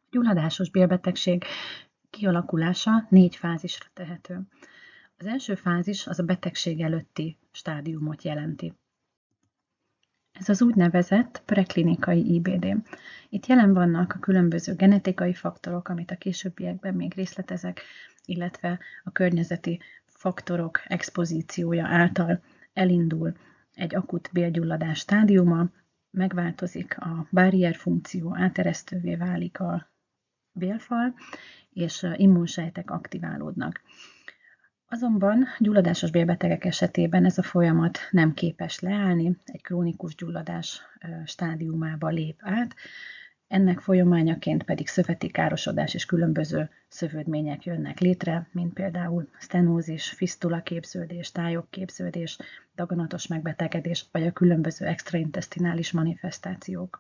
Gyulladásos bélbetegség kialakulása 4 fázisra tehető. Az első fázis az a betegség előtti stádiumot jelenti. Ez az úgynevezett preklinikai IBD. Itt jelen vannak a különböző genetikai faktorok, amit a későbbiekben még részletezek, illetve a környezeti faktorok expozíciója által elindul egy akut bélgyulladás stádiuma, megváltozik a barrierfunkció, áteresztővé válik a bélfal, és immunsejtek aktiválódnak. Azonban gyulladásos bélbetegek esetében ez a folyamat nem képes leállni, egy krónikus gyulladás stádiumába lép át, ennek folyamányaként pedig szöveti károsodás és különböző szövődmények jönnek létre, mint például sztenózis, fisztula képződés, tályok képződés, daganatos megbetegedés, vagy a különböző extraintesztinális manifestációk.